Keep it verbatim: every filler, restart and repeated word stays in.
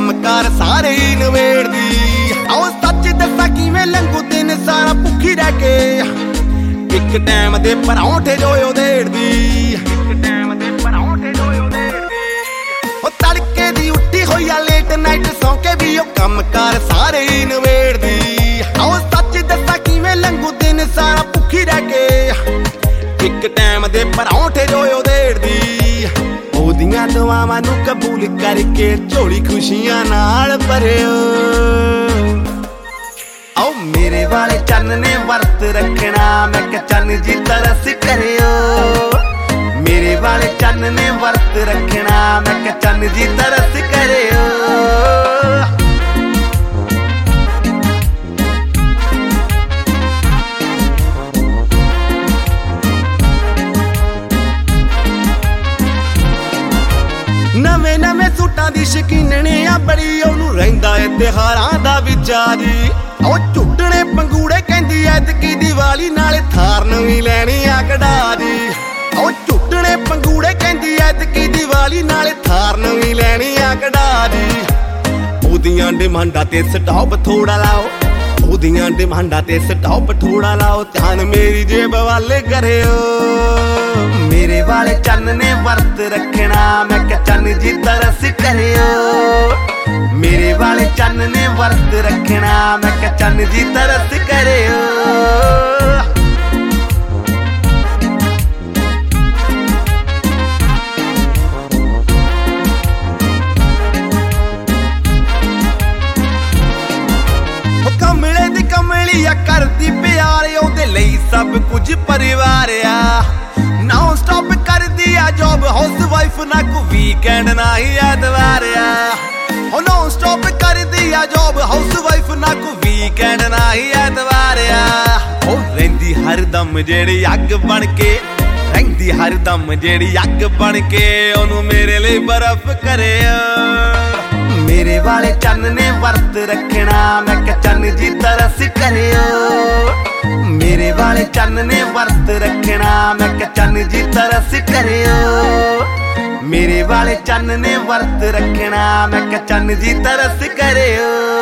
ਕੰਮ ਕਾਰ ਸਾਰੇ ਹੀ ਨਵੇੜਦੀ। ਆਓ ਸੱਚ ਦੱਸਾਂ ਕਿਵੇਂ ਲੰਘੂ ਦਿਨ ਸਾਰਾ ਭੁੱਖੀ ਰਹਿ ਕੇ, ਇੱਕ ਟਾਈਮ ਦੇ ਪਰੌਂਠੇ ਜੋ ਉਧੇੜਦੀ। ਇੱਕ ਟਾਈਮ ਦੇ ਪਰੌਂਠੇ ਜੋ ਉਧੇੜਦੀ। ਉਹ ਤੜਕੇ ਦੀ ਉੱਠੀ ਹੋਈ ਆ ਲੇਟ ਨਾਈਟ ਸੌਂ ਕੇ ਵੀ ਉਹ ਕੰਮ ਕਾਰ ਸਾਰੇ ਹੀ ਨਵੇੜਦੀ। ਆਓ ਸੱਚ ਦੱਸਾਂ ਕਿਵੇਂ ਲੰਘੂ ਦਿਨ ਸਾਰਾ ਭੁੱਖੀ ਰਹਿ ਕੇ, ਇੱਕ ਟਾਈਮ ਦੇ ਪਰੌਂਠੇ ਜੋ ਉਧੇੜਦੀ। ਉਹਦੀਆਂ ਦੁਆਵਾਂ ਨੂੰ ਕਬੂਲ ਕਰਕੇ ਝੋਲੀ ਖੁਸ਼ੀਆਂ ਨਾਲ ਭਰਿਓ। ਆਓ ਮੇਰੇ ਵਾਲੇ ਚੰਨ ਨੇ ਵਰਤ ਰੱਖਣਾ, ਮੈਂ ਕਿਹਾ ਚੰਨ ਜੀ ਤਰਸ ਕਰਿਓ। ਮੇਰੇ ਵਾਲੇ ਚੰਨ ਨੇ ਵਰਤ ਰੱਖਣਾ, ਮੈਂ ਕਿਹਾ ਚੰਨ ਜੀ ਤਰਸ ਕਰਿਓ। ਨਵੇਂ ਨਵੇਂ ਸੂਟਾਂ ਦੀ ਸ਼ਕੀਨਣੇ ਆ ਬੜੀ, ਉਹਨੂੰ ਰਹਿੰਦਾ ਏ ਤਿਉਹਾਰਾਂ ਦਾ ਵਿਚਾਰੀ। ਉਹ ਝੁੱਟਣੇ ਪੰਗੂੜੇ ਕਹਿੰਦੀ ਐਤਕੀ ਦੀਵਾਲੀ, ਨਾਲੇ ਥਾਰ ਨਵੀਂ ਲੈਣੀ ਆ ਕਢਾ ਜੀ। ਉਹ ਝੁੱਟਣੇ ਪੰਗੂੜੇ ਕਹਿੰਦੀ ਐਤਕੀ ਦੀਵਾਲੀ, ਨਾਲੇ ਥਾਰ ਨਵੀਂ ਲੈਣੀ ਆ ਕਢਾ ਜੀ। ਉਹਦੀਆਂ ਡਿਮਾਂਡਾਂ ਤੇ ਸਟਾਪ ਥੋੜਾ ਲਾਓ, ਉਹਦੀਆਂ ਡਿਮਾਂਡਾਂ ਤੇ ਸਟਾਪ ਥੋੜਾ ਲਾਓ, ਧਿਆਨ ਮੇਰੀ ਜੇਬ ਵੱਲ ਕਰਿਓ। ਮੇਰੇ ਵਾਲੇ ਚੰਨ ਨੇ ਵਰਤ ਰੱਖਣਾ, ਮੈਂ ਕਿਹਾ ਚੰਨ ਜੀ ਤਰਸ ਕਰਿਓ। ਮੇਰੇ ਵਾਲੇ ਚੰਨ ਨੇ ਵਰਤ ਰੱਖਣਾ, ਮੈਂ ਕਿਹਾ ਚੰਨ ਜੀ ਤਰਸ ਕਰਿਓ। ਕਮਲੇ ਦੀ ਕਮਲੀ ਆ ਕਰਦੀ ਪਿਆਰ, ਉਹਦੇ ਲਈ ਸਭ ਕੁਝ ਪਰਿਵਾਰ ਆ। ਨਾਨ ਸਟਾਪ ਕਰਦੀ ਆ ਜੋਬ ਹਾਊਸ ਵਾਈਫ, ਨਾ ਕੋ ਵੀਕਐਂਡ ਨਾ ਹੀ ਐਤਵਾਰ ਆ। ਉਹ ਨਾਨ ਸਟਾਪ ਕਰਦੀ ਆ ਜੋਬ ਹਾਊਸ ਵਾਈਫ, ਨਾ ਕੋ ਵੀਕਐਂਡ ਨਾ ਹੀ ਐਤਵਾਰ ਆ। ਉਹ ਰਹਿੰਦੀ ਹਰਦਮ ਜਿਹੜੀ ਅੱਗ ਬਣ ਕੇ, ਰਹਿੰਦੀ ਹਰਦਮ ਜਿਹੜੀ ਅੱਗ ਬਣ ਕੇ, ਉਹਨੂੰ ਮੇਰੇ ਲਈ ਬਰਫ਼ ਕਰਿਓ। ਮੇਰੇ ਵਾਲੇ ਚੰਨ ਨੇ ਵਰਤ ਰੱਖਣਾ, ਮੈਂ ਕਿਹਾ ਚੰਨ ਜੀ ਤਰਸ ਕਰਿਓ। ਮੇਰੇ ਵਾਲੇ ਚੰਨ ਨੇ ਵਰਤ ਰੱਖਣਾ, ਮੈਂ ਕਿਹਾ ਚੰਨ ਜੀ ਤਰਸ ਕਰਿਓ। ਮੇਰੇ ਵਾਲੇ ਚੰਨ ਨੇ ਵਰਤ ਰੱਖਣਾ, ਮੈਂ ਕਿਹਾ ਚੰਨ ਜੀ ਤਰਸ ਕਰਿਓ।